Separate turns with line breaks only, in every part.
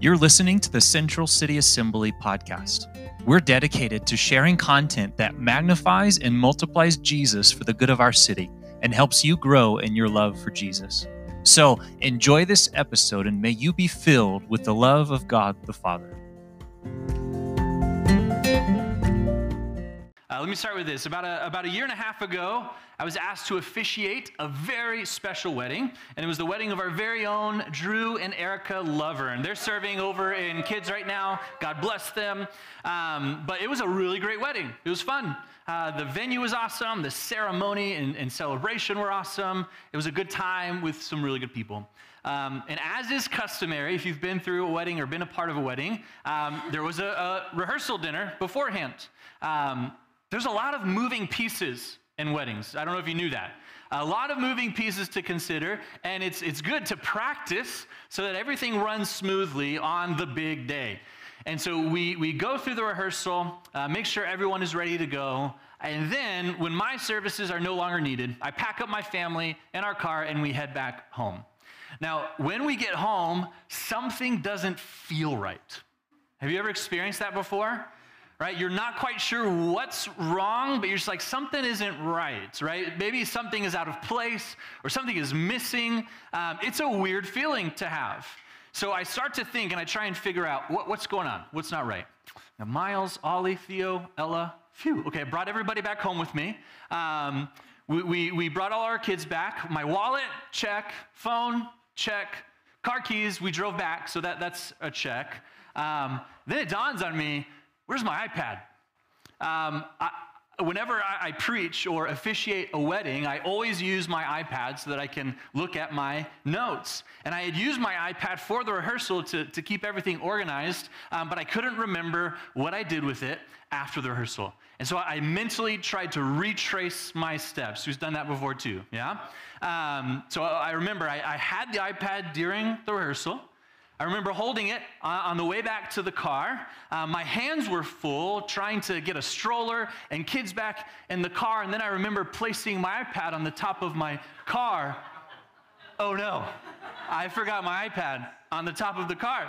You're listening to the Central City Assembly podcast. We're dedicated to sharing content that magnifies and multiplies Jesus for the good of our city and helps you grow in your love for Jesus. So enjoy this episode and may you be filled with the love of God the Father.
Let me start with this. About a year and a half ago, I was asked to officiate a very special wedding, and it was the wedding of our very own Drew and Erica Lover, and they're serving over in kids right now. God bless them. But it was a really great wedding. It was fun. The venue was awesome. The ceremony and celebration were awesome. It was a good time with some really good people. And as is customary, if you've been through a wedding or been a part of a wedding, there was a rehearsal dinner beforehand. There's a lot of moving pieces in weddings. I don't know if you knew that. A lot of moving pieces to consider, and it's good to practice so that everything runs smoothly on the big day. And so we go through the rehearsal, make sure everyone is ready to go, and then when my services are no longer needed, I pack up my family in our car and we head back home. Now, when we get home, something doesn't feel right. Have you ever experienced that before? Right? You're not quite sure what's wrong, but you're just like, something isn't right? Maybe something is out of place or something is missing. It's a weird feeling to have. So I start to think and I try and figure out what's going on, what's not right. Now, Miles, Ollie, Theo, Ella, phew. Okay, I brought everybody back home with me. We brought all our kids back. My wallet, check. Phone, check. Car keys, we drove back, so that's a check. Then it dawns on me, where's my iPad? Whenever I preach or officiate a wedding, I always use my iPad so that I can look at my notes. And I had used my iPad for the rehearsal to keep everything organized, but I couldn't remember what I did with it after the rehearsal. And so I mentally tried to retrace my steps. Who's done that before too, yeah? So I remember I had the iPad during the rehearsal. I remember holding it on the way back to the car. My hands were full trying to get a stroller and kids back in the car, and then I remember placing my iPad on the top of my car. Oh no, I forgot my iPad on the top of the car.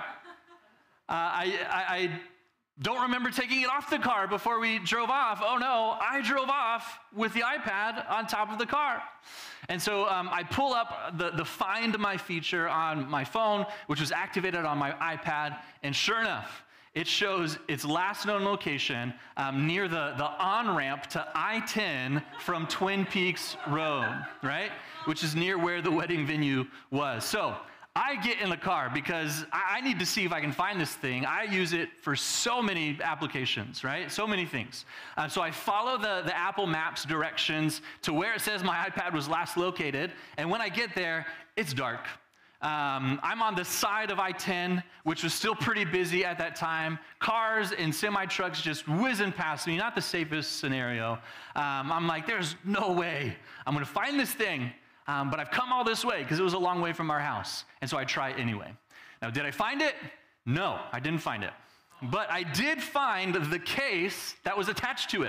I don't remember taking it off the car before we drove off. Oh no, I drove off with the iPad on top of the car. And so I pull up the Find My feature on my phone, which was activated on my iPad, and sure enough, it shows its last known location near the on-ramp to I-10 from Twin Peaks Road, right? Which is near where the wedding venue was. So I get in the car because I need to see if I can find this thing. I use it for so many applications, right? So many things. So I follow the Apple Maps directions to where it says my iPad was last located. And when I get there, it's dark. I'm on the side of I-10, which was still pretty busy at that time. Cars and semi-trucks just whizzing past me, not the safest scenario. I'm like, there's no way I'm going to find this thing. But I've come all this way because it was a long way from our house. And so I try anyway. Now, did I find it? No, I didn't find it. But I did find the case that was attached to it.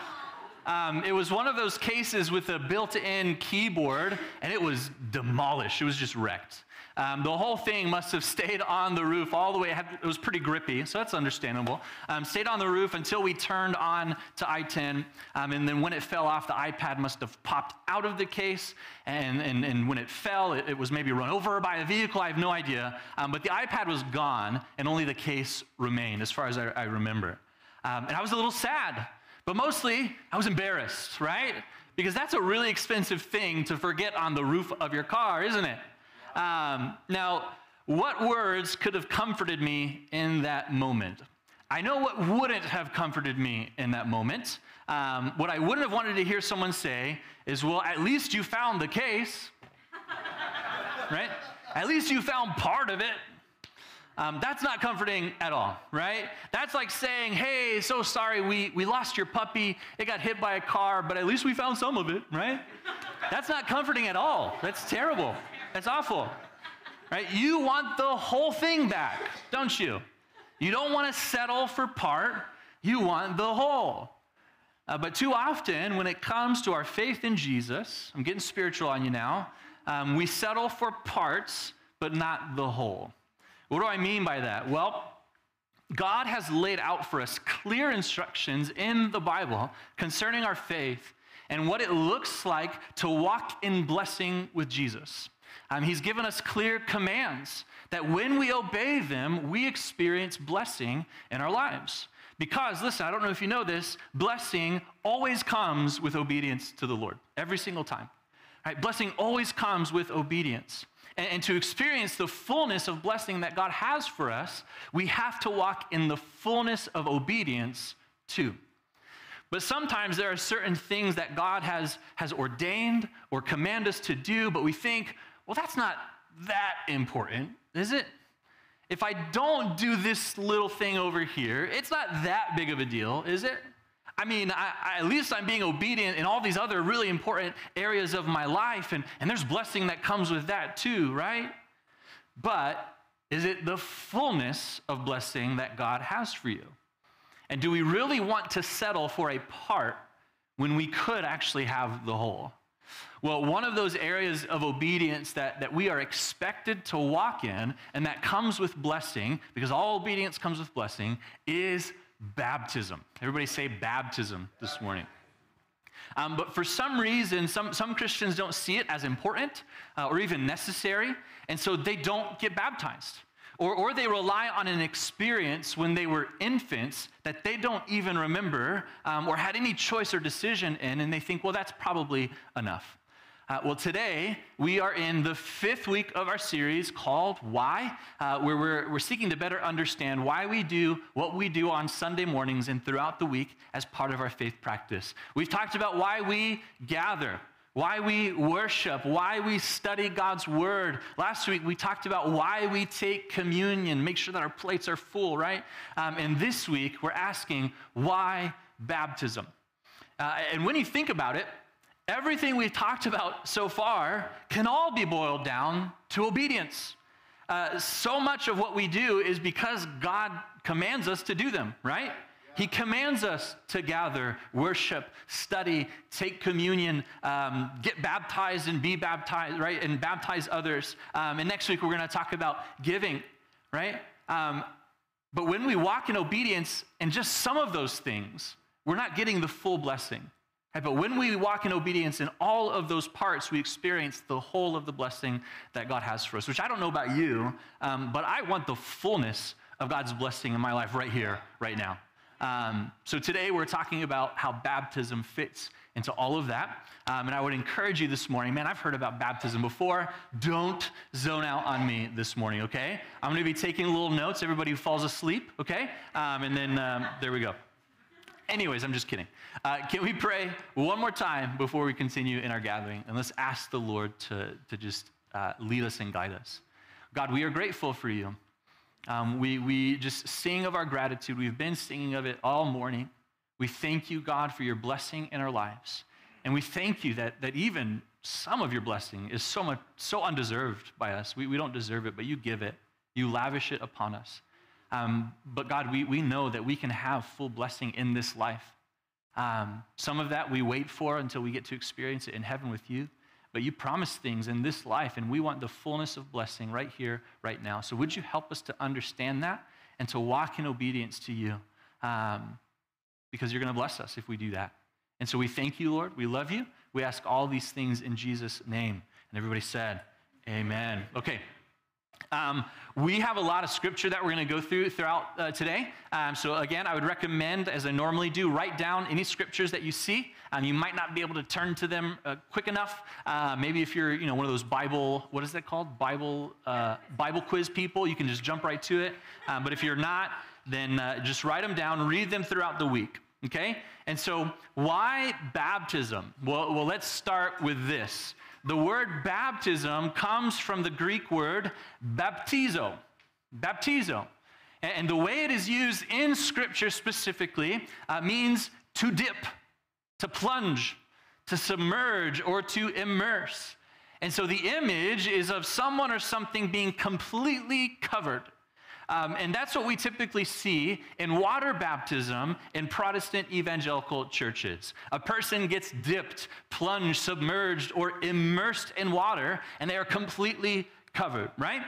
It was one of those cases with a built-in keyboard, and it was demolished. It was just wrecked. The whole thing must have stayed on the roof all the way. It was pretty grippy, so that's understandable. Stayed on the roof until we turned on to I-10, and then when it fell off, the iPad must have popped out of the case, and when it fell, it was maybe run over by a vehicle. I have no idea, but the iPad was gone, and only the case remained, as far as I remember. And I was a little sad, but mostly I was embarrassed, right? Because that's a really expensive thing to forget on the roof of your car, isn't it? Now, what words could have comforted me in that moment? I know what wouldn't have comforted me in that moment. What I wouldn't have wanted to hear someone say is, well, at least you found the case, right? At least you found part of it. That's not comforting at all, right? That's like saying, hey, so sorry, we lost your puppy. It got hit by a car, but at least we found some of it, right? That's not comforting at all. That's terrible. That's awful, right? You want the whole thing back, don't you? You don't want to settle for part. You want the whole. But too often, when it comes to our faith in Jesus, I'm getting spiritual on you now, we settle for parts, but not the whole. What do I mean by that? Well, God has laid out for us clear instructions in the Bible concerning our faith and what it looks like to walk in blessing with Jesus. He's given us clear commands that when we obey them, we experience blessing in our lives. Because, listen, I don't know if you know this, blessing always comes with obedience to the Lord, every single time. Right? Blessing always comes with obedience. And to experience the fullness of blessing that God has for us, we have to walk in the fullness of obedience too. But sometimes there are certain things that God has ordained or commanded us to do, but we think, well, that's not that important, is it? If I don't do this little thing over here, it's not that big of a deal, is it? I mean, at least I'm being obedient in all these other really important areas of my life, and there's blessing that comes with that too, right? But is it the fullness of blessing that God has for you? And do we really want to settle for a part when we could actually have the whole? Well, one of those areas of obedience that we are expected to walk in, and that comes with blessing, because all obedience comes with blessing, is baptism. Everybody say baptism this morning. But for some reason, some Christians don't see it as important or even necessary, and so they don't get baptized. Or they rely on an experience when they were infants that they don't even remember or had any choice or decision in, and they think, well, that's probably enough. Well, today, we are in the 5th week of our series called Why, where we're seeking to better understand why we do what we do on Sunday mornings and throughout the week as part of our faith practice. We've talked about why we gather, why we worship, why we study God's word. Last week, we talked about why we take communion, make sure that our plates are full, right? And this week, we're asking, why baptism? And when you think about it, everything we've talked about so far can all be boiled down to obedience. So much of what we do is because God commands us to do them, right? He commands us to gather, worship, study, take communion, get baptized and be baptized, right? And baptize others. And next week we're going to talk about giving, right? But when we walk in obedience in just some of those things, we're not getting the full blessing. Right? But when we walk in obedience in all of those parts, we experience the whole of the blessing that God has for us, which I don't know about you, but I want the fullness of God's blessing in my life right here, right now. So today we're talking about how baptism fits into all of that. And I would encourage you this morning, man, I've heard about baptism before. Don't zone out on me this morning, okay? I'm going to be taking little notes, everybody who falls asleep, okay? And then there we go. Anyways, I'm just kidding. Can we pray one more time before we continue in our gathering? And let's ask the Lord to just lead us and guide us. God, we are grateful for you. We just sing of our gratitude. We've been singing of it all morning. We thank you, God, for your blessing in our lives. And we thank you that even some of your blessing is so undeserved by us. We don't deserve it, but you give it. You lavish it upon us. But God, we know that we can have full blessing in this life. Some of that we wait for until we get to experience it in heaven with you. But you promise things in this life, and we want the fullness of blessing right here, right now. So would you help us to understand that and to walk in obedience to you? Because you're going to bless us if we do that. And so we thank you, Lord. We love you. We ask all these things in Jesus' name. And everybody said, amen. Okay. We have a lot of scripture that we're going to go throughout today. So again, I would recommend, as I normally do, write down any scriptures that you see. You might not be able to turn to them quick enough. Maybe if you're, one of those what is that called? Bible quiz people, you can just jump right to it. But if you're not, then just write them down, read them throughout the week. Okay? And so why baptism? Well, let's start with this. The word baptism comes from the Greek word baptizo. Baptizo. And the way it is used in Scripture specifically means to dip, to plunge, to submerge, or to immerse. And so the image is of someone or something being completely covered. And that's what we typically see in water baptism in Protestant evangelical churches. A person gets dipped, plunged, submerged, or immersed in water, and they are completely covered, right?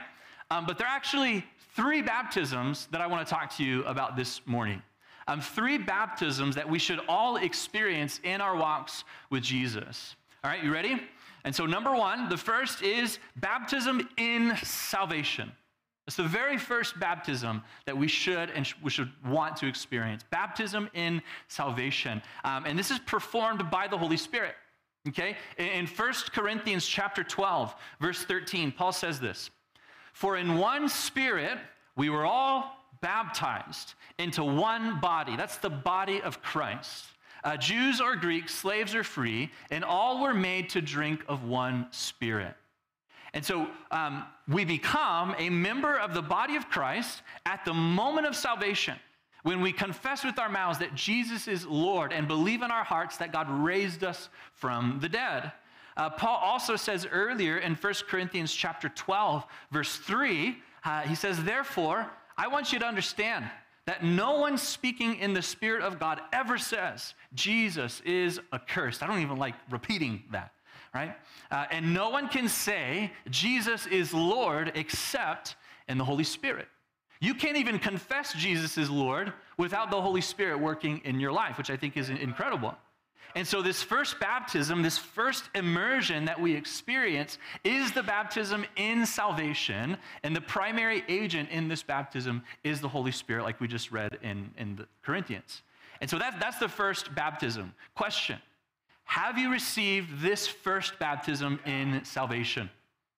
But there are actually 3 baptisms that I want to talk to you about this morning. 3 baptisms that we should all experience in our walks with Jesus. All right, you ready? And so number 1, the first is baptism in salvation. It's the very first baptism that we should want to experience. Baptism in salvation. And this is performed by the Holy Spirit. Okay? In 1 Corinthians chapter 12, verse 13, Paul says this, "For in one Spirit we were all baptized into one body." That's the body of Christ. Jews or Greeks, slaves or free, and all were made to drink of one Spirit. And so we become a member of the body of Christ at the moment of salvation, when we confess with our mouths that Jesus is Lord and believe in our hearts that God raised us from the dead. Paul also says earlier in 1 Corinthians chapter 12, verse 3, he says, "Therefore, I want you to understand that no one speaking in the Spirit of God ever says, 'Jesus is accursed.'" I don't even like repeating that, right? "And no one can say, 'Jesus is Lord,' except in the Holy Spirit." You can't even confess Jesus is Lord without the Holy Spirit working in your life, which I think is incredible. And so this first baptism, this first immersion that we experience is the baptism in salvation, and the primary agent in this baptism is the Holy Spirit, like we just read in the Corinthians. And so that's the first baptism. Question: have you received this first baptism in salvation?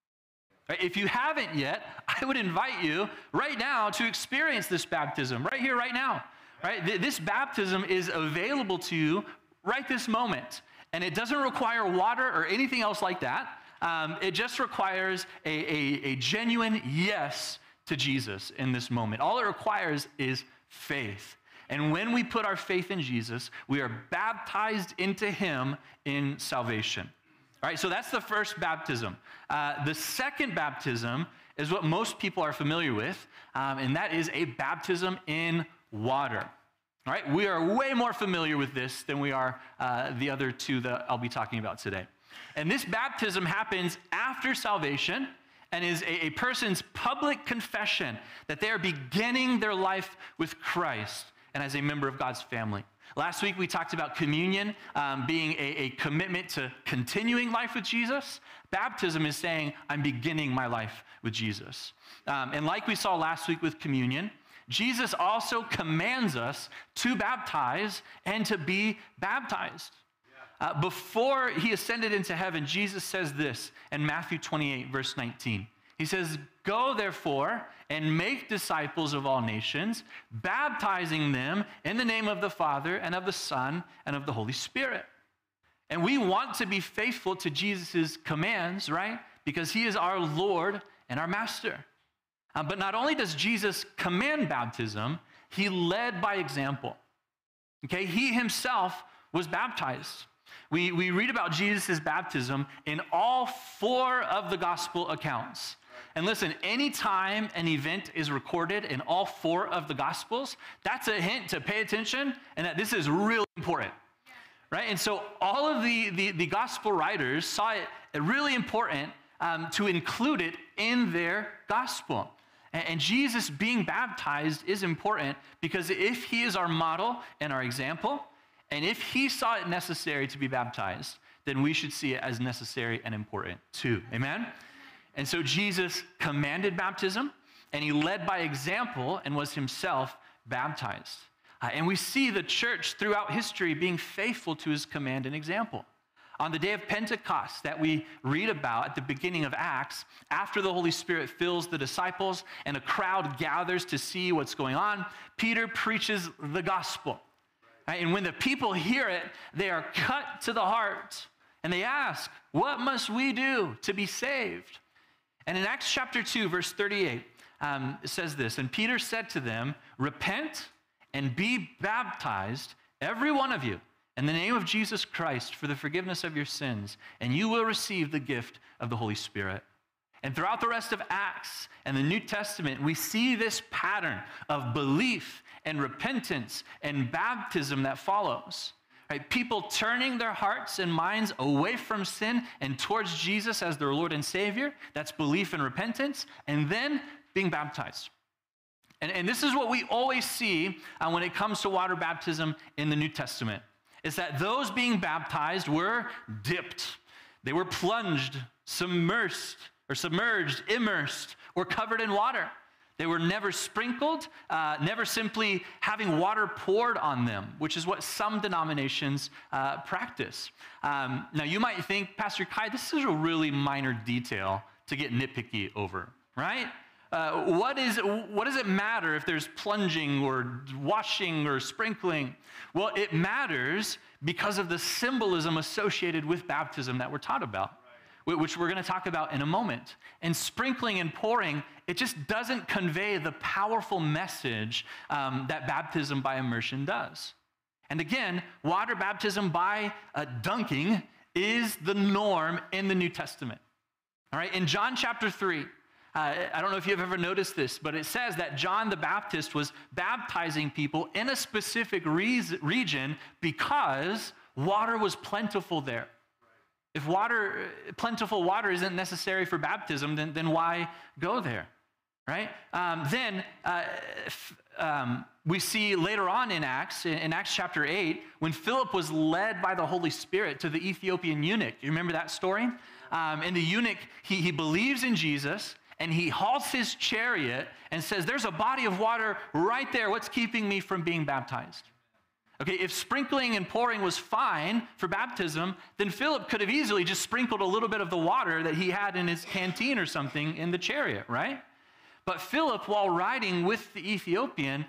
If you haven't yet, I would invite you right now to experience this baptism, right here, right now. Right? This baptism is available to you right this moment, and it doesn't require water or anything else like that. It just requires a genuine yes to Jesus in this moment. All it requires is faith. And when we put our faith in Jesus, we are baptized into him in salvation. All right, so that's the first baptism. The second baptism is what most people are familiar with, and that is a baptism in water. All right, we are way more familiar with this than we are the other 2 that I'll be talking about today. And this baptism happens after salvation and is a person's public confession that they are beginning their life with Christ and as a member of God's family. Last week we talked about communion being a commitment to continuing life with Jesus. Baptism is saying, I'm beginning my life with Jesus. And like we saw last week with communion, Jesus also commands us to baptize and to be baptized. Before he ascended into heaven, Jesus says this in Matthew 28, verse 19. He says, "Go therefore and make disciples of all nations, baptizing them in the name of the Father and of the Son and of the Holy Spirit." And we want to be faithful to Jesus' commands, right? Because he is our Lord and our Master. But not only does Jesus command baptism, he led by example. Okay, he himself was baptized. We read about Jesus' baptism in all 4 of the gospel accounts. And listen, anytime an event is recorded in all 4 of the gospels, that's a hint to pay attention and that this is really important. Right? And so all of the gospel writers saw it really important to include it in their gospel. And Jesus being baptized is important because if he is our model and our example, and if he saw it necessary to be baptized, then we should see it as necessary and important too. Amen? And so Jesus commanded baptism, and he led by example and was himself baptized. And we see the church throughout history being faithful to his command and example. On the day of Pentecost that we read about at the beginning of Acts, after the Holy Spirit fills the disciples and a crowd gathers to see what's going on, Peter preaches the gospel. Right? And when the people hear it, they are cut to the heart. And they ask, what must we do to be saved? And in Acts chapter 2, verse 38, it says this, "And Peter said to them, repent and be baptized, every one of you, in the name of Jesus Christ for the forgiveness of your sins, and you will receive the gift of the Holy Spirit." And throughout the rest of Acts and the New Testament, we see this pattern of belief and repentance and baptism that follows. Right? People turning their hearts and minds away from sin and towards Jesus as their Lord and Savior. That's belief and repentance. And then being baptized. And this is what we always see when it comes to water baptism in the New Testament, is that those being baptized were dipped. They were plunged, submerged, immersed, or covered in water. They were never sprinkled, never simply having water poured on them, which is what some denominations practice. Now, you might think, Pastor Kai, this is a really minor detail to get nitpicky over, right? What does it matter if there's plunging or washing or sprinkling? Well, it matters because of the symbolism associated with baptism that we're taught about, which we're going to talk about in a moment. And sprinkling and pouring, it just doesn't convey the powerful message that baptism by immersion does. And again, water baptism by dunking is the norm in the New Testament. All right, in John chapter 3, I don't know if you've ever noticed this, but it says that John the Baptist was baptizing people in a specific region because water was plentiful there. If plentiful water isn't necessary for baptism, then why go there, right? We see later on in Acts chapter 8, when Philip was led by the Holy Spirit to the Ethiopian eunuch. You remember that story? And the eunuch, he believes in Jesus, and he halts his chariot and says, there's a body of water right there. What's keeping me from being baptized? Okay, if sprinkling and pouring was fine for baptism, then Philip could have easily just sprinkled a little bit of the water that he had in his canteen or something in the chariot, right? But Philip, while riding with the Ethiopian,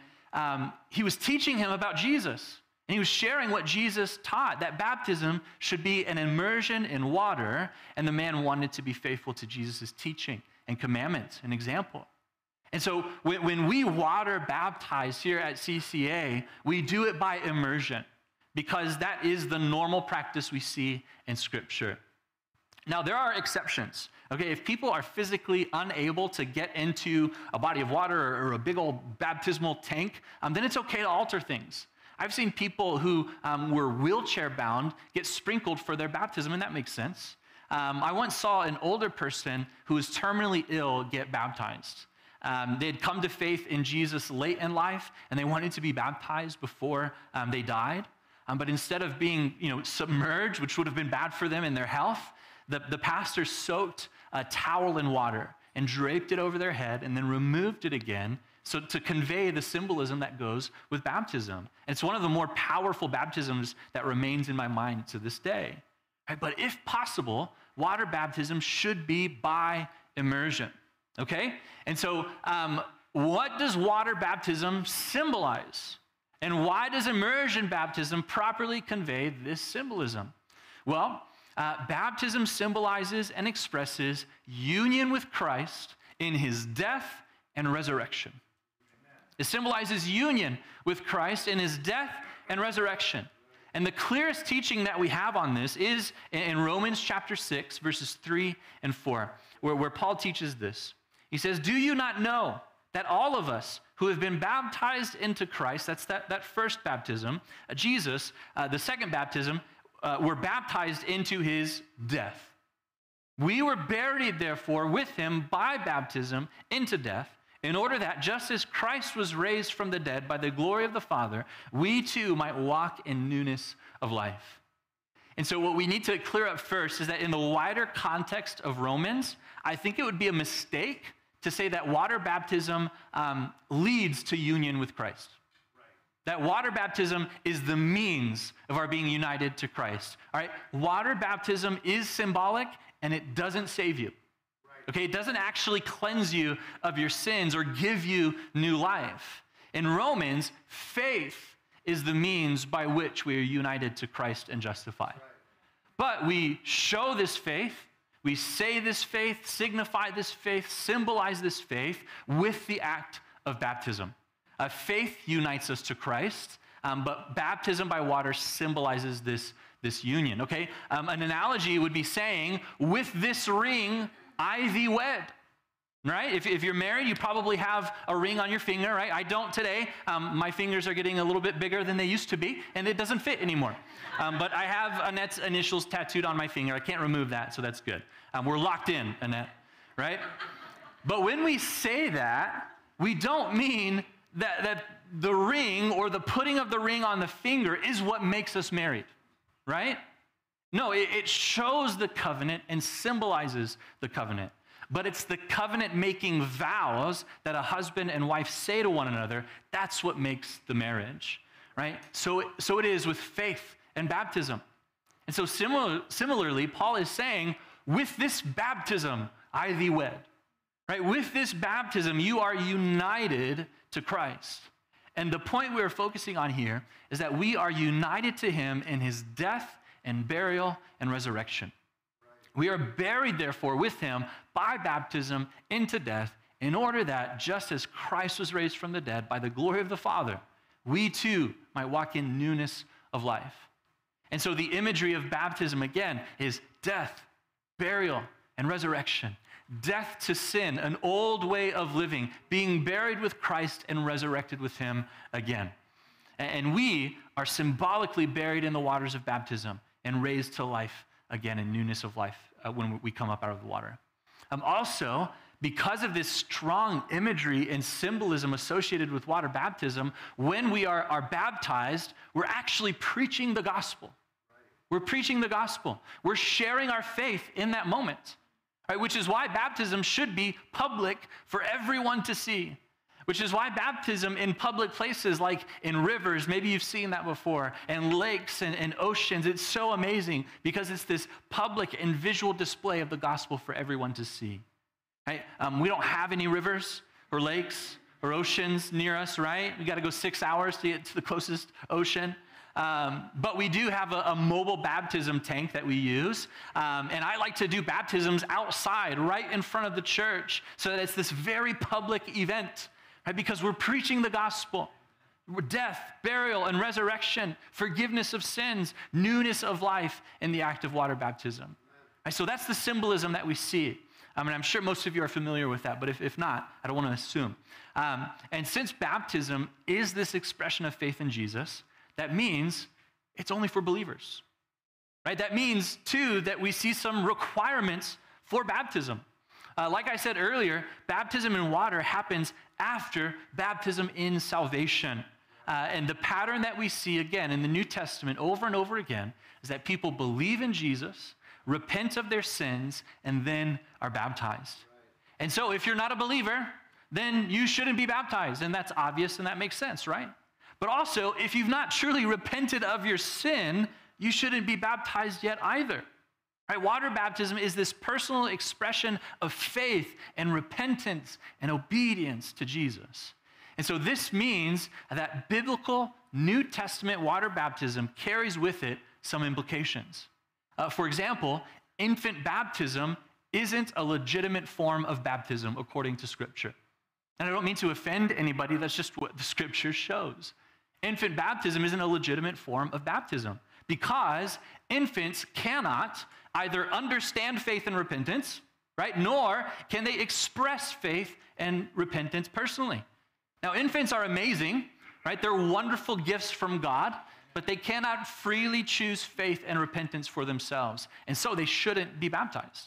he was teaching him about Jesus. And he was sharing what Jesus taught, that baptism should be an immersion in water, and the man wanted to be faithful to Jesus' teaching and commandments and example. And so when we water baptize here at CCA, we do it by immersion because that is the normal practice we see in Scripture. Now, there are exceptions. Okay, if people are physically unable to get into a body of water or a big old baptismal tank, then it's okay to alter things. I've seen people who were wheelchair bound get sprinkled for their baptism, and that makes sense. I once saw an older person who was terminally ill get baptized. They had come to faith in Jesus late in life, and they wanted to be baptized before they died. But instead of being submerged, which would have been bad for them in their health, the pastor soaked a towel in water and draped it over their head and then removed it again so to convey the symbolism that goes with baptism. And it's one of the more powerful baptisms that remains in my mind to this day. Right? But if possible, water baptism should be by immersion. Okay? And so what does water baptism symbolize? And why does immersion baptism properly convey this symbolism? Well, baptism symbolizes and expresses union with Christ in his death and resurrection. It symbolizes union with Christ in his death and resurrection. And the clearest teaching that we have on this is in Romans chapter 6, verses 3 and 4, where Paul teaches this. He says, do you not know that all of us who have been baptized into Christ, that's that first baptism, Jesus, the second baptism, were baptized into his death. We were buried, therefore, with him by baptism into death, in order that just as Christ was raised from the dead by the glory of the Father, we too might walk in newness of life. And so what we need to clear up first is that in the wider context of Romans, I think it would be a mistake to say that water baptism leads to union with Christ. That water baptism is the means of our being united to Christ. All right? Water baptism is symbolic, and it doesn't save you. Okay? It doesn't actually cleanse you of your sins or give you new life. In Romans, faith is the means by which we are united to Christ and justified. But we show this faith, we say this faith, signify this faith, symbolize this faith with the act of baptism. Faith unites us to Christ, but baptism by water symbolizes this union, okay? An analogy would be saying, with this ring, I thee wed, right? If you're married, you probably have a ring on your finger, right? I don't today. My fingers are getting a little bit bigger than they used to be, and it doesn't fit anymore. But I have Annette's initials tattooed on my finger. I can't remove that, so that's good. We're locked in, Annette, right? But when we say that, we don't mean that the ring or the putting of the ring on the finger is what makes us married, right? No, it shows the covenant and symbolizes the covenant. But it's the covenant-making vows that a husband and wife say to one another. That's what makes the marriage, right? So it is with faith and baptism. And so similarly, Paul is saying, with this baptism, I thee wed. Right? With this baptism, you are united to Christ. And the point we are focusing on here is that we are united to him in his death and burial and resurrection. We are buried, therefore, with him by baptism into death, in order that, just as Christ was raised from the dead by the glory of the Father, we too might walk in newness of life. And so the imagery of baptism, again, is death, burial, and resurrection. Death to sin, an old way of living, being buried with Christ and resurrected with him again. And we are symbolically buried in the waters of baptism and raised to life again in newness of life when we come up out of the water. Also, because of this strong imagery and symbolism associated with water baptism, when we are baptized, we're actually preaching the gospel. We're preaching the gospel. We're sharing our faith in that moment. Right, which is why baptism should be public for everyone to see. Which is why baptism in public places like in rivers, maybe you've seen that before, and lakes and oceans, it's so amazing because it's this public and visual display of the gospel for everyone to see. Right? We don't have any rivers or lakes or oceans near us, right? We got to go 6 hours to get to the closest ocean. But we do have a mobile baptism tank that we use. And I like to do baptisms outside, right in front of the church, so that it's this very public event, right? Because we're preaching the gospel. Death, burial, and resurrection, forgiveness of sins, newness of life in the act of water baptism. Right? So that's the symbolism that we see. I'm sure most of you are familiar with that, but if not, I don't want to assume. And since baptism is this expression of faith in Jesus, that means it's only for believers, right? That means, too, that we see some requirements for baptism. Like I said earlier, baptism in water happens after baptism in salvation. And the pattern that we see, again, in the New Testament over and over again is that people believe in Jesus, repent of their sins, and then are baptized. And so if you're not a believer, then you shouldn't be baptized. And that's obvious and that makes sense, right? But also, if you've not truly repented of your sin, you shouldn't be baptized yet either. Right? Water baptism is this personal expression of faith and repentance and obedience to Jesus. And so this means that biblical New Testament water baptism carries with it some implications. For example, infant baptism isn't a legitimate form of baptism according to Scripture. And I don't mean to offend anybody, that's just what the Scripture shows. Infant baptism isn't a legitimate form of baptism because infants cannot either understand faith and repentance, right? Nor can they express faith and repentance personally. Now, infants are amazing, right? They're wonderful gifts from God, but they cannot freely choose faith and repentance for themselves. And so they shouldn't be baptized.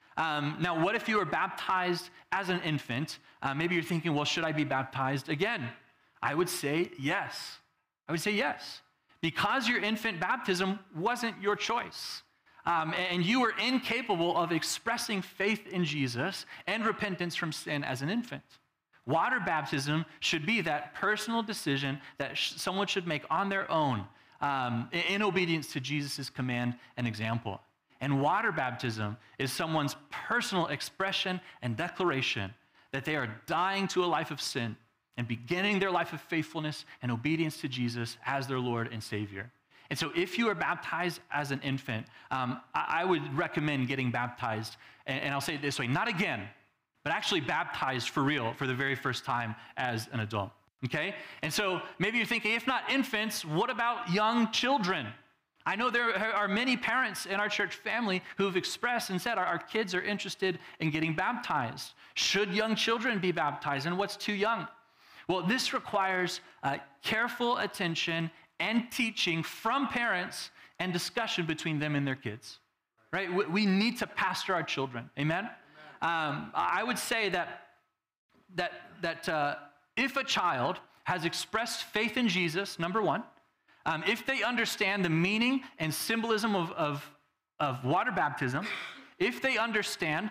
Now, what if you were baptized as an infant? Maybe you're thinking, well, should I be baptized again? I would say yes. I would say yes. Because your infant baptism wasn't your choice. And you were incapable of expressing faith in Jesus and repentance from sin as an infant. Water baptism should be that personal decision that someone should make on their own in obedience to Jesus' command and example. And water baptism is someone's personal expression and declaration that they are dying to a life of sin and beginning their life of faithfulness and obedience to Jesus as their Lord and Savior. And so if you are baptized as an infant, I would recommend getting baptized, and I'll say it this way, not again, but actually baptized for real for the very first time as an adult, okay? And so maybe you're thinking, if not infants, what about young children? I know there are many parents in our church family who've expressed and said our kids are interested in getting baptized. Should young children be baptized, and what's too young? Well, this requires careful attention and teaching from parents and discussion between them and their kids, right? We need to pastor our children, amen? I would say that that if a child has expressed faith in Jesus, number one, if they understand the meaning and symbolism of water baptism, if they understand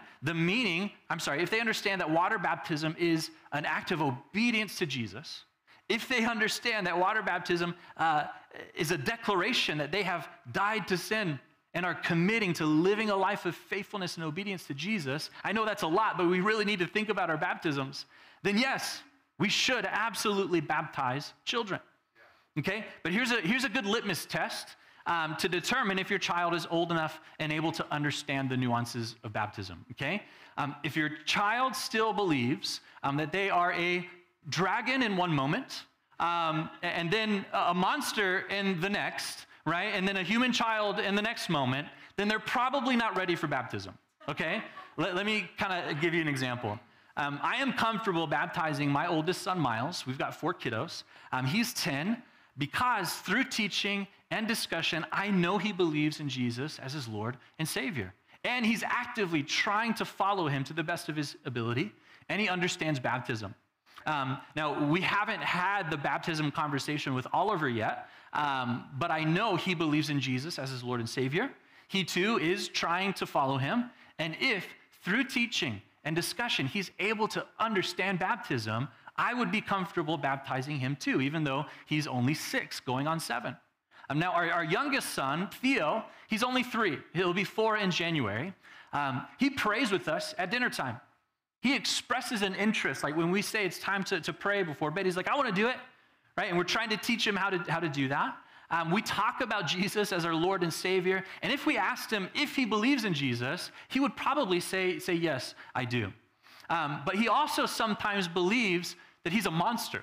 if they understand that water baptism is an act of obedience to Jesus, if they understand that water baptism is a declaration that they have died to sin and are committing to living a life of faithfulness and obedience to Jesus, I know that's a lot, but we really need to think about our baptisms, then yes, we should absolutely baptize children. Okay? But here's a good litmus test to determine if your child is old enough and able to understand the nuances of baptism. Okay? If your child still believes that they are a dragon in one moment, and then a monster in the next, right? And then a human child in the next moment, then they're probably not ready for baptism. Okay? Let me kind of give you an example. I am comfortable baptizing my oldest son, Miles. We've got 4 kiddos. He's 10 because through teaching and discussion, I know he believes in Jesus as his Lord and Savior. And he's actively trying to follow him to the best of his ability, and he understands baptism. Now, we haven't had the baptism conversation with Oliver yet, but I know he believes in Jesus as his Lord and Savior. He too is trying to follow him. And if through teaching and discussion he's able to understand baptism, I would be comfortable baptizing him too, even though he's only 6, going on 7. Now, our youngest son, Theo, he's only 3. He'll be 4 in January. He prays with us at dinner time. He expresses an interest, like when we say it's time to pray before bed, he's like, I want to do it, right? And we're trying to teach him how to do that. We talk about Jesus as our Lord and Savior, and if we asked him if he believes in Jesus, he would probably say yes, I do. But he also sometimes believes that he's a monster,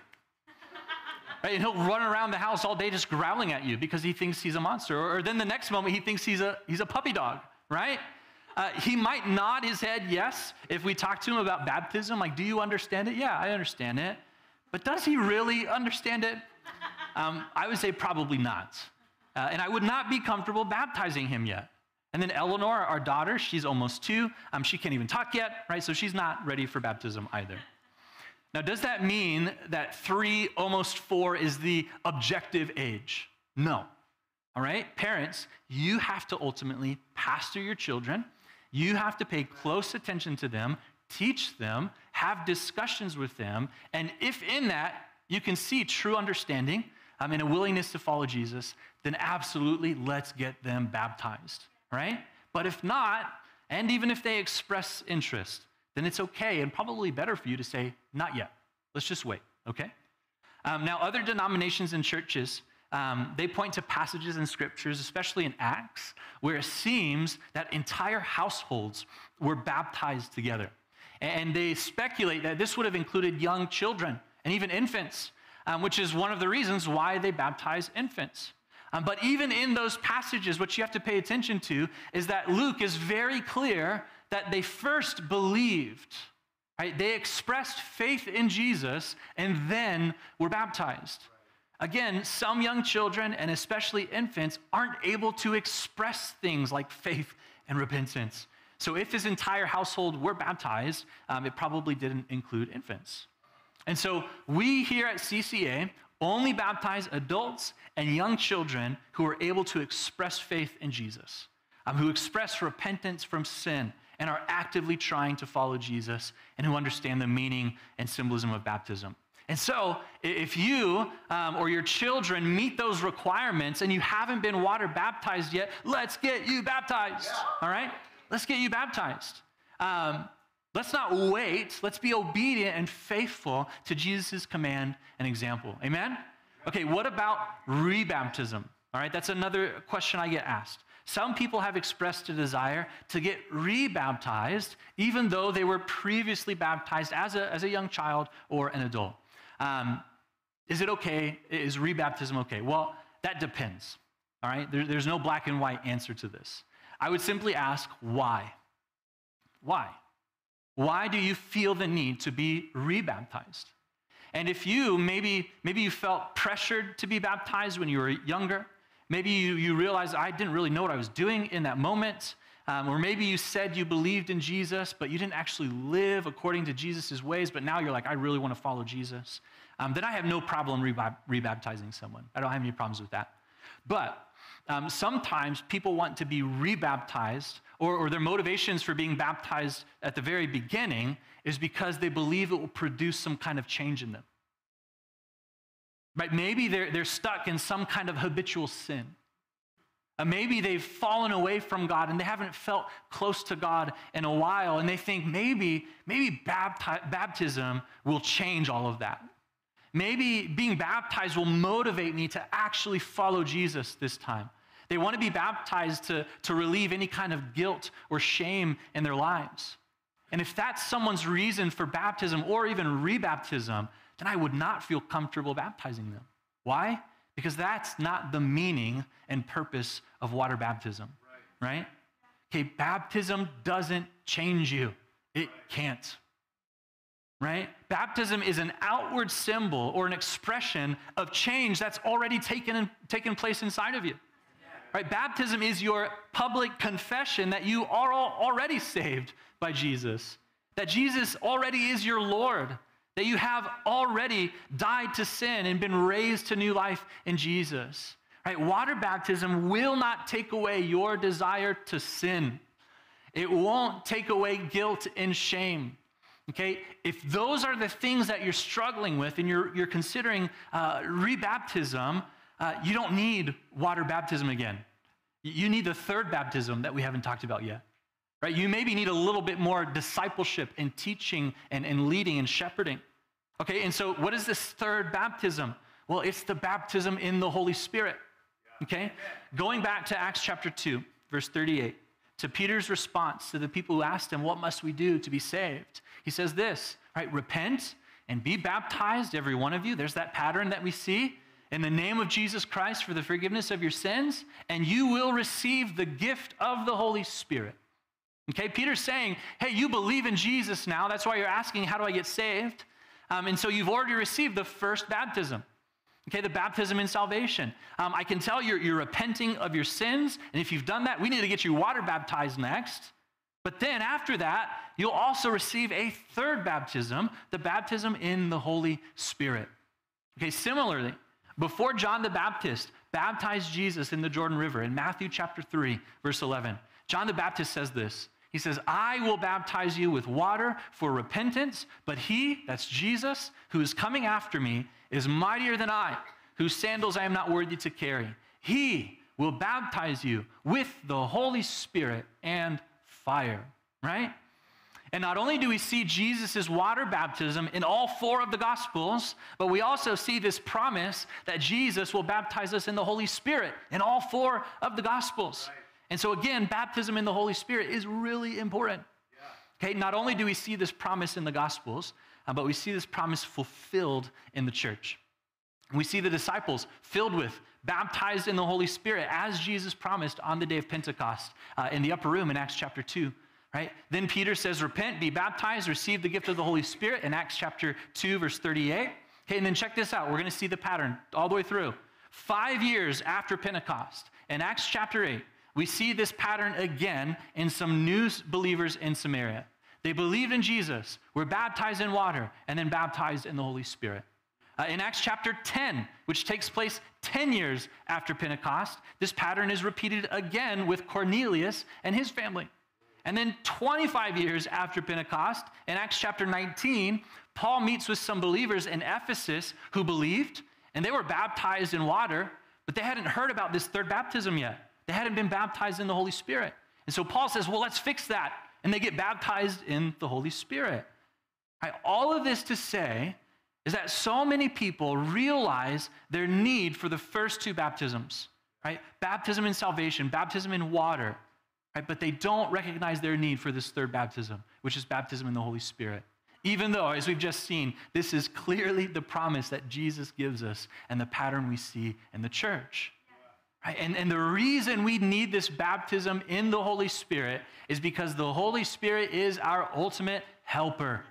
right? And he'll run around the house all day just growling at you because he thinks he's a monster, or then the next moment he thinks he's a puppy dog, right? He might nod his head yes if we talk to him about baptism, like, do you understand it? Yeah, I understand it. But does he really understand it? I would say probably not. And I would not be comfortable baptizing him yet. And then Eleanor, our daughter, she's almost 2. She can't even talk yet, right? So she's not ready for baptism either. Now, does that mean that 3, almost 4 is the objective age? No. All right? Parents, you have to ultimately pastor your children. You have to pay close attention to them, teach them, have discussions with them, and if in that you can see true understanding and a willingness to follow Jesus, then absolutely let's get them baptized, right? But if not, and even if they express interest, then it's okay and probably better for you to say, not yet. Let's just wait, okay? Now, other denominations and churches, they point to passages in scriptures, especially in Acts, where it seems that entire households were baptized together. And they speculate that this would have included young children and even infants, which is one of the reasons why they baptize infants. But even in those passages, what you have to pay attention to is that Luke is very clear that they first believed, right? They expressed faith in Jesus and then were baptized. Again, some young children, and especially infants, aren't able to express things like faith and repentance. So if his entire household were baptized, it probably didn't include infants. And so we here at CCA only baptize adults and young children who are able to express faith in Jesus, who express repentance from sin and are actively trying to follow Jesus, and who understand the meaning and symbolism of baptism. And so if you or your children meet those requirements and you haven't been water baptized yet, let's get you baptized, all right? Let's get you baptized. Let's not wait. Let's be obedient and faithful to Jesus' command and example. Amen? Okay, what about rebaptism? All right, that's another question I get asked. Some people have expressed a desire to get rebaptized even though they were previously baptized as a young child or an adult. Is it okay? Is rebaptism okay? Well, that depends, all right? There's no black and white answer to this. I would simply ask, why? Why? Why do you feel the need to be rebaptized? And if you, maybe you felt pressured to be baptized when you were younger, maybe you realized I didn't really know what I was doing in that moment, Or maybe you said you believed in Jesus, but you didn't actually live according to Jesus' ways, but now you're like, I really want to follow Jesus. Then I have no problem rebaptizing someone. I don't have any problems with that. But sometimes people want to be rebaptized, or their motivations for being baptized at the very beginning is because they believe it will produce some kind of change in them. Right? Maybe they're stuck in some kind of habitual sin. Maybe they've fallen away from God and they haven't felt close to God in a while, and they think maybe baptism will change all of that. Maybe being baptized will motivate me to actually follow Jesus this time. They want to be baptized to relieve any kind of guilt or shame in their lives. And if that's someone's reason for baptism or even rebaptism, then I would not feel comfortable baptizing them. Why? Because that's not the meaning and purpose of water baptism, right? Okay, baptism doesn't change you. It can't, right? Baptism is an outward symbol or an expression of change that's already taken place inside of you, right? Baptism is your public confession that you are already saved by Jesus, that Jesus already is your Lord, that you have already died to sin and been raised to new life in Jesus. Right? Water baptism will not take away your desire to sin. It won't take away guilt and shame. Okay? If those are the things that you're struggling with and you're considering rebaptism, you don't need water baptism again. You need the third baptism that we haven't talked about yet. Right? You maybe need a little bit more discipleship and teaching and leading and shepherding. Okay, and so what is this third baptism? Well, it's the baptism in the Holy Spirit. Okay? Going back to Acts chapter 2, verse 38, to Peter's response to the people who asked him, what must we do to be saved? He says this, right? Repent and be baptized, every one of you. There's that pattern that we see. In the name of Jesus Christ for the forgiveness of your sins, and you will receive the gift of the Holy Spirit. Okay, Peter's saying, hey, you believe in Jesus now. That's why you're asking, how do I get saved? And so you've already received the first baptism. Okay, the baptism in salvation. I can tell you're repenting of your sins, and if you've done that, we need to get you water baptized next. But then after that, you'll also receive a third baptism, the baptism in the Holy Spirit. Okay, similarly, before John the Baptist baptized Jesus in the Jordan River, in Matthew chapter 3, verse 11, John the Baptist says this. He says, I will baptize you with water for repentance, but he, that's Jesus, who is coming after me, is mightier than I, whose sandals I am not worthy to carry. He will baptize you with the Holy Spirit and fire, right? And not only do we see Jesus' water baptism in all four of the Gospels, but we also see this promise that Jesus will baptize us in the Holy Spirit in all four of the Gospels. Right. And so again, baptism in the Holy Spirit is really important. Yeah. Okay, not only do we see this promise in the Gospels, but we see this promise fulfilled in the church. We see the disciples filled with, baptized in the Holy Spirit, as Jesus promised on the day of Pentecost in the upper room in Acts chapter 2. Right? Then Peter says, repent, be baptized, receive the gift of the Holy Spirit in Acts chapter 2, verse 38. Okay, and then check this out. We're going to see the pattern all the way through. 5 years after Pentecost, in Acts chapter 8, we see this pattern again in some new believers in Samaria. They believed in Jesus, were baptized in water, and then baptized in the Holy Spirit. In Acts chapter 10, which takes place 10 years after Pentecost, this pattern is repeated again with Cornelius and his family. And then 25 years after Pentecost, in Acts chapter 19, Paul meets with some believers in Ephesus who believed, and they were baptized in water, but they hadn't heard about this third baptism yet. They hadn't been baptized in the Holy Spirit. And so Paul says, well, let's fix that. And they get baptized in the Holy Spirit. Right? All of this to say is that so many people realize their need for the first two baptisms, right? Baptism in salvation, baptism in water. Right? But they don't recognize their need for this third baptism, which is baptism in the Holy Spirit. Even though, as we've just seen, this is clearly the promise that Jesus gives us and the pattern we see in the church. Right? And the reason we need this baptism in the Holy Spirit is because the Holy Spirit is our ultimate helper.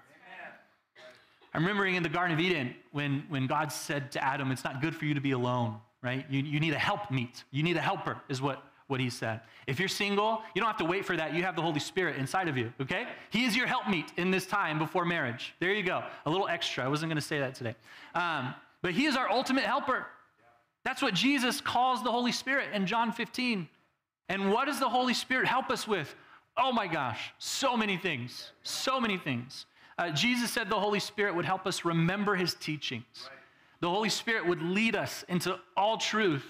I'm remembering in the Garden of Eden when God said to Adam, it's not good for you to be alone, right? You need a helpmeet. You need a helper is what what he said. If you're single, you don't have to wait for that. You have the Holy Spirit inside of you, okay? He is your helpmeet in this time before marriage. There you go. A little extra. I wasn't going to say that today. But he is our ultimate helper. That's what Jesus calls the Holy Spirit in John 15. And what does the Holy Spirit help us with? Oh my gosh, so many things. So many things. Jesus said the Holy Spirit would help us remember his teachings. The Holy Spirit would lead us into all truth.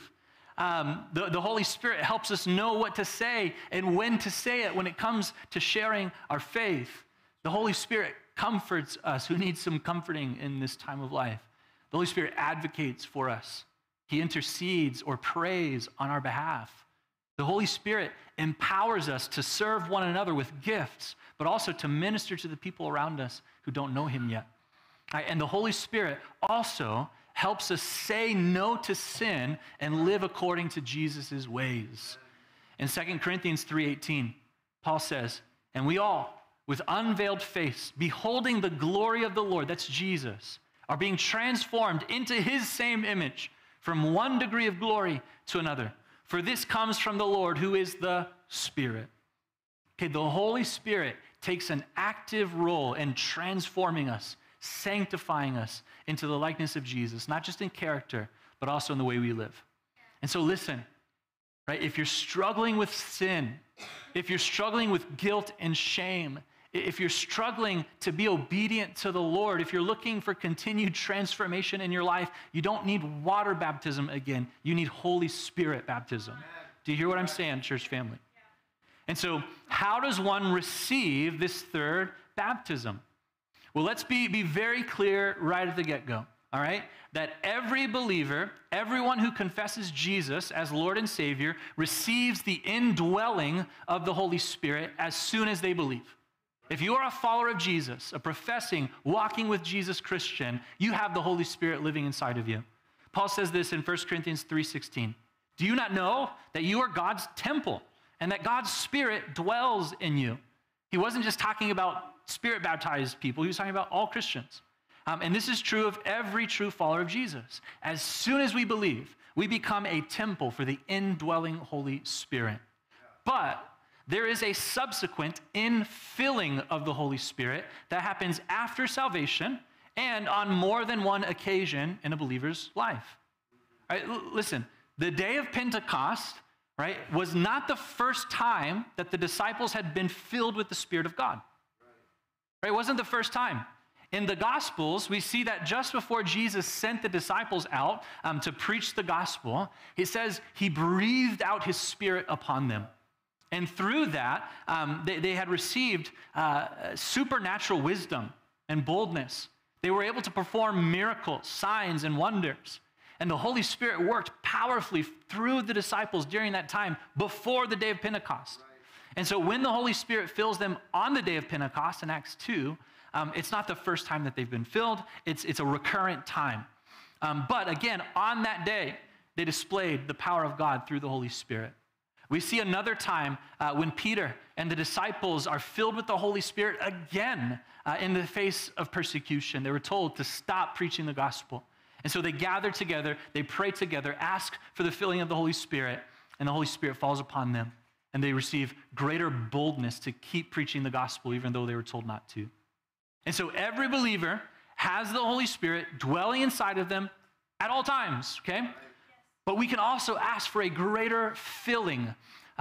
The Holy Spirit helps us know what to say and when to say it when it comes to sharing our faith. The Holy Spirit comforts us who need some comforting in this time of life. The Holy Spirit advocates for us. He intercedes or prays on our behalf. The Holy Spirit empowers us to serve one another with gifts, but also to minister to the people around us who don't know him yet. And the Holy Spirit also helps us say no to sin and live according to Jesus' ways. In 2 Corinthians 3:18, Paul says, "And we all, with unveiled face, beholding the glory of the Lord," that's Jesus, "are being transformed into his same image from one degree of glory to another. For this comes from the Lord, who is the Spirit." Okay, the Holy Spirit takes an active role in transforming us, sanctifying us into the likeness of Jesus, not just in character, but also in the way we live. And so listen, right? If you're struggling with sin, if you're struggling with guilt and shame, if you're struggling to be obedient to the Lord, if you're looking for continued transformation in your life, you don't need water baptism again. You need Holy Spirit baptism. Do you hear what I'm saying, church family? And so how does one receive this third baptism? Well, let's be very clear right at the get-go, all right? That every believer, everyone who confesses Jesus as Lord and Savior, receives the indwelling of the Holy Spirit as soon as they believe. If you are a follower of Jesus, a professing, walking with Jesus Christian, you have the Holy Spirit living inside of you. Paul says this in 1 Corinthians 3:16. "Do you not know that you are God's temple and that God's Spirit dwells in you?" He wasn't just talking about Spirit-baptized people. He was talking about all Christians. And this is true of every true follower of Jesus. As soon as we believe, we become a temple for the indwelling Holy Spirit. But there is a subsequent infilling of the Holy Spirit that happens after salvation and on more than one occasion in a believer's life. All right, listen, the day of Pentecost, right, was not the first time that the disciples had been filled with the Spirit of God. Right? It wasn't the first time. In the Gospels, we see that just before Jesus sent the disciples out to preach the gospel, he says he breathed out his Spirit upon them. And through that, they had received supernatural wisdom and boldness. They were able to perform miracles, signs, and wonders. And the Holy Spirit worked powerfully through the disciples during that time before the day of Pentecost. And so when the Holy Spirit fills them on the day of Pentecost in Acts 2, it's not the first time that they've been filled. It's a recurrent time. But again, on that day, they displayed the power of God through the Holy Spirit. We see another time when Peter and the disciples are filled with the Holy Spirit again in the face of persecution. They were told to stop preaching the gospel. And so they gather together, they pray together, ask for the filling of the Holy Spirit, and the Holy Spirit falls upon them. And they receive greater boldness to keep preaching the gospel even though they were told not to. And so every believer has the Holy Spirit dwelling inside of them at all times, okay? But we can also ask for a greater filling,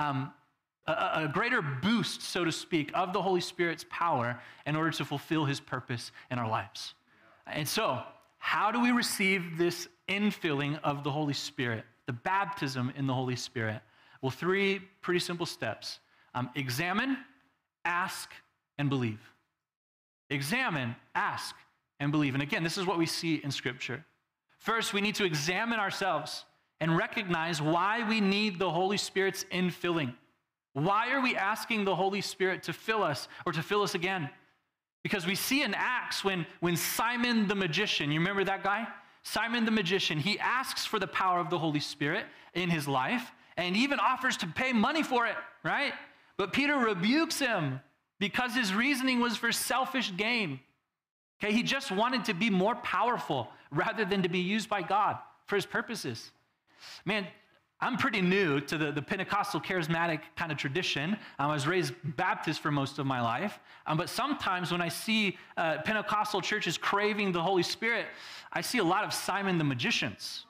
a greater boost, so to speak, of the Holy Spirit's power in order to fulfill his purpose in our lives. And so, how do we receive this infilling of the Holy Spirit, the baptism in the Holy Spirit? Well, 3 pretty simple steps. Examine, ask, and believe. Examine, ask, and believe. And again, this is what we see in Scripture. First, we need to examine ourselves and recognize why we need the Holy Spirit's infilling. Why are we asking the Holy Spirit to fill us or to fill us again? Because we see in Acts when Simon the magician, you remember that guy? Simon the magician, he asks for the power of the Holy Spirit in his life and even offers to pay money for it, right? But Peter rebukes him because his reasoning was for selfish gain. Okay, he just wanted to be more powerful rather than to be used by God for his purposes. Man, I'm pretty new to the Pentecostal charismatic kind of tradition. I was raised Baptist for most of my life. But sometimes when I see Pentecostal churches craving the Holy Spirit, I see a lot of Simon the magicians.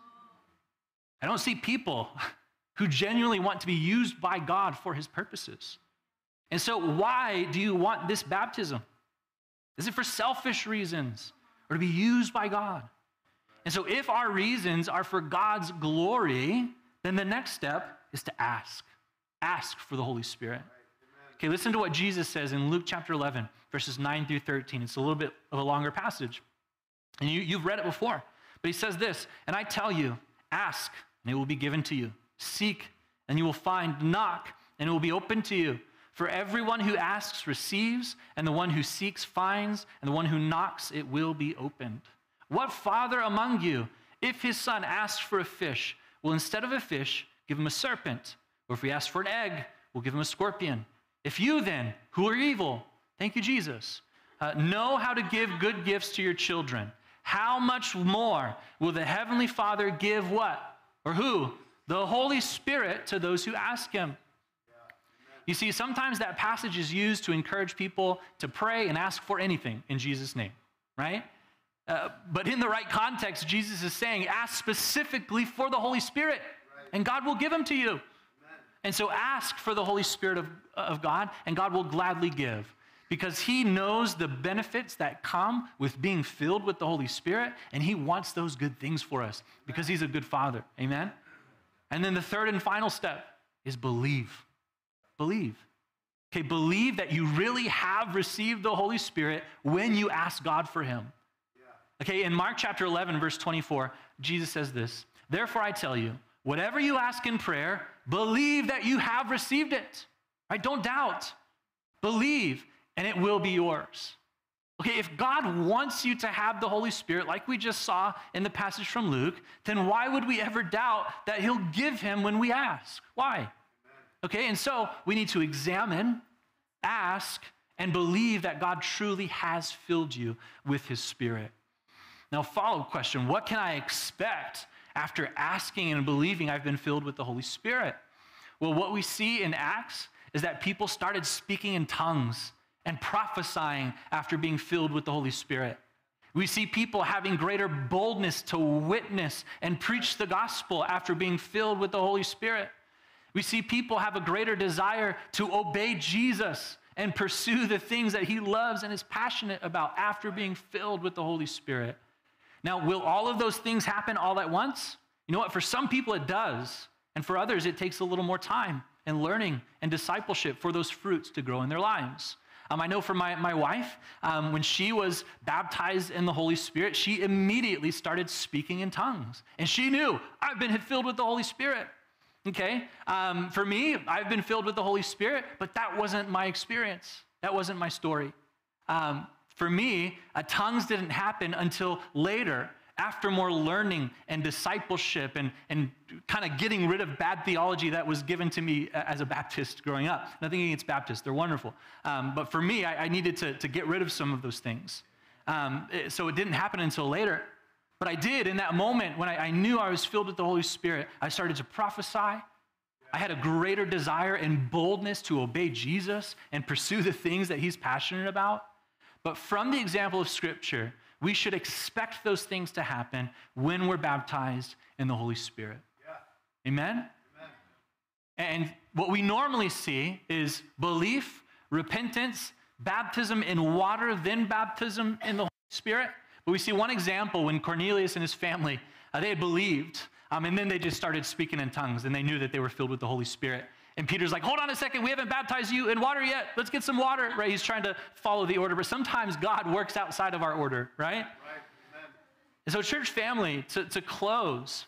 I don't see people who genuinely want to be used by God for his purposes. And so why do you want this baptism? Is it for selfish reasons or to be used by God? And so if our reasons are for God's glory, then the next step is to ask. Ask for the Holy Spirit. Okay, listen to what Jesus says in Luke chapter 11, verses 9 through 13. It's a little bit of a longer passage. And you've read it before. But he says this, and I tell you, ask, and it will be given to you. Seek, and you will find. Knock, and it will be opened to you. For everyone who asks receives, and the one who seeks finds, and the one who knocks, it will be opened. What father among you, if his son asks for a fish, will instead of a fish give him a serpent? Or if he asks for an egg, we'll give him a scorpion. If you then, who are evil, thank you, Jesus, know how to give good gifts to your children, how much more will the Heavenly Father give what? Or who? The Holy Spirit to those who ask him. You see, sometimes that passage is used to encourage people to pray and ask for anything in Jesus' name, right? But in the right context, Jesus is saying, ask specifically for the Holy Spirit, and God will give him to you. Amen. And so ask for the Holy Spirit of God, and God will gladly give, because he knows the benefits that come with being filled with the Holy Spirit, and he wants those good things for us, because he's a good father. Amen? And then the third and final step is believe. Believe. Okay, believe that you really have received the Holy Spirit when you ask God for him. Okay, in Mark chapter 11, verse 24, Jesus says this, therefore I tell you, whatever you ask in prayer, believe that you have received it. Right? Don't doubt. Believe, and it will be yours. Okay, if God wants you to have the Holy Spirit, like we just saw in the passage from Luke, then why would we ever doubt that he'll give him when we ask? Why? Okay, and so we need to examine, ask, and believe that God truly has filled you with his Spirit. Now, follow-up question, what can I expect after asking and believing I've been filled with the Holy Spirit? Well, what we see in Acts is that people started speaking in tongues and prophesying after being filled with the Holy Spirit. We see people having greater boldness to witness and preach the gospel after being filled with the Holy Spirit. We see people have a greater desire to obey Jesus and pursue the things that he loves and is passionate about after being filled with the Holy Spirit. Now, will all of those things happen all at once? You know what? For some people it does, and for others it takes a little more time and learning and discipleship for those fruits to grow in their lives. I know for my wife, when she was baptized in the Holy Spirit, she immediately started speaking in tongues. And she knew, I've been filled with the Holy Spirit. Okay? For me, I've been filled with the Holy Spirit, but that wasn't my experience. That wasn't my story. For me, tongues didn't happen until later, after more learning and discipleship and kind of getting rid of bad theology that was given to me as a Baptist growing up. Nothing against Baptists, they're wonderful. But for me, I needed to get rid of some of those things. So it didn't happen until later. But I did in that moment when I knew I was filled with the Holy Spirit. I started to prophesy. I had a greater desire and boldness to obey Jesus and pursue the things that he's passionate about. But from the example of Scripture, we should expect those things to happen when we're baptized in the Holy Spirit. Yeah. Amen? Amen? And what we normally see is belief, repentance, baptism in water, then baptism in the Holy Spirit. But we see one example when Cornelius and his family, they had believed, and then they just started speaking in tongues, and they knew that they were filled with the Holy Spirit. And Peter's like, hold on a second, we haven't baptized you in water yet. Let's get some water, right? He's trying to follow the order, but sometimes God works outside of our order, right? Right. Amen. And so church family, to close,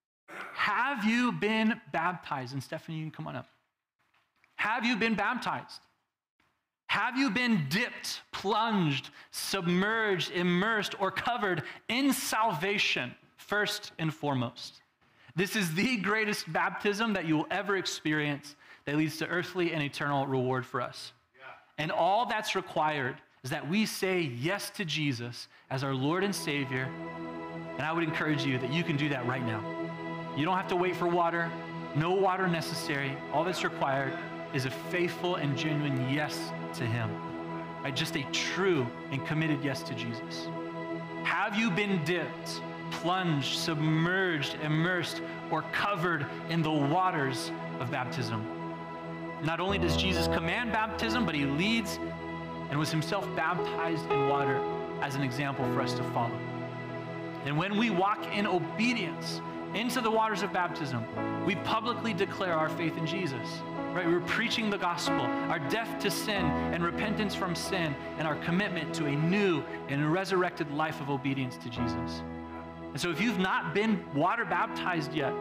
have you been baptized? And Stephanie, you can come on up. Have you been baptized? Have you been dipped, plunged, submerged, immersed, or covered in salvation first and foremost? This is the greatest baptism that you will ever experience that leads to earthly and eternal reward for us. Yeah. And all that's required is that we say yes to Jesus as our Lord and Savior. And I would encourage you that you can do that right now. You don't have to wait for water. No water necessary. All that's required is a faithful and genuine yes to him. Right? Just a true and committed yes to Jesus. Have you been dipped, plunged, submerged, immersed, or covered in the waters of baptism? Not only does Jesus command baptism, but he leads and was himself baptized in water as an example for us to follow. And when we walk in obedience into the waters of baptism, we publicly declare our faith in Jesus. Right? We're preaching the gospel, our death to sin and repentance from sin, and our commitment to a new and resurrected life of obedience to Jesus. And so if you've not been water baptized yet,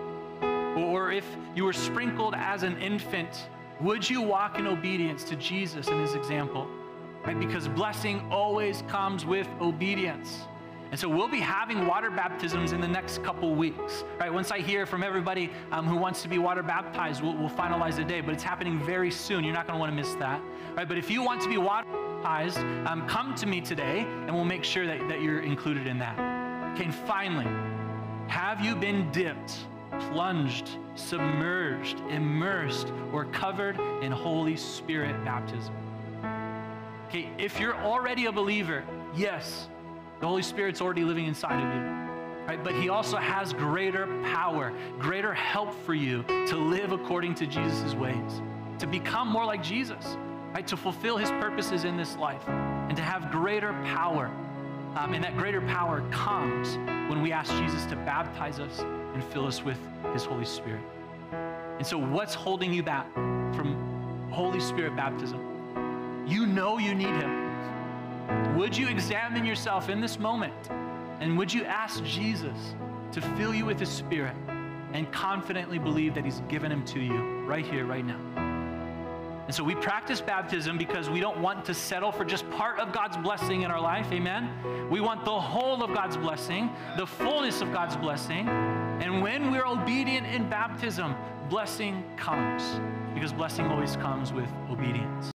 or if you were sprinkled as an infant, would you walk in obedience to Jesus and his example? Right? Because blessing always comes with obedience. And so we'll be having water baptisms in the next couple weeks. Right? Once I hear from everybody who wants to be water baptized, we'll finalize the day, but it's happening very soon. You're not going to want to miss that. Right? But if you want to be water baptized, come to me today, and we'll make sure that you're included in that. Okay, and finally, have you been dipped, plunged, submerged, immersed, or covered in Holy Spirit baptism? Okay, if you're already a believer, yes, the Holy Spirit's already living inside of you, right? But he also has greater power, greater help for you to live according to Jesus' ways, to become more like Jesus, right? To fulfill his purposes in this life and to have greater power. And that greater power comes when we ask Jesus to baptize us and fill us with his Holy Spirit. And so what's holding you back from Holy Spirit baptism? You know you need him. Would you examine yourself in this moment, and would you ask Jesus to fill you with his Spirit and confidently believe that he's given him to you right here, right now? And so we practice baptism because we don't want to settle for just part of God's blessing in our life, amen? We want the whole of God's blessing, the fullness of God's blessing. And when we're obedient in baptism, blessing comes, because blessing always comes with obedience.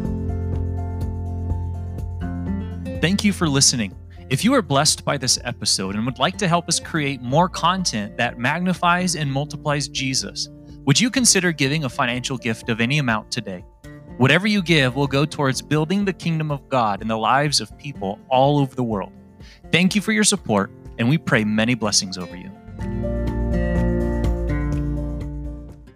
Thank you for listening. If you are blessed by this episode and would like to help us create more content that magnifies and multiplies Jesus, would you consider giving a financial gift of any amount today? Whatever you give will go towards building the kingdom of God in the lives of people all over the world. Thank you for your support, and we pray many blessings over you.